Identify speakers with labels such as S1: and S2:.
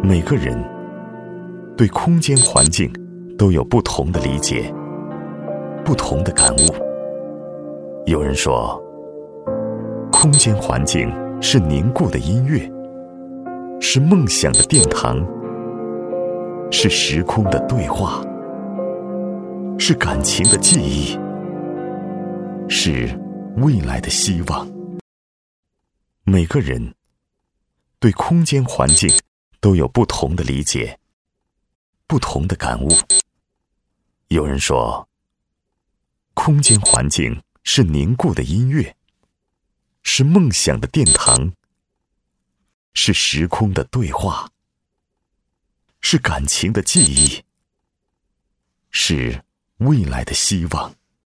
S1: 每个人对空间环境都有不同的理解，不同的感悟。有人说，空间环境是凝固的音乐，是梦想的殿堂，是时空的对话，是感情的记忆，是未来的希望。每个人对空间环境都有不同的理解，不同的感悟。有人说，空间环境是凝固的音乐，是梦想的殿堂，是时空的对话，是感情的记忆，是未来的希望。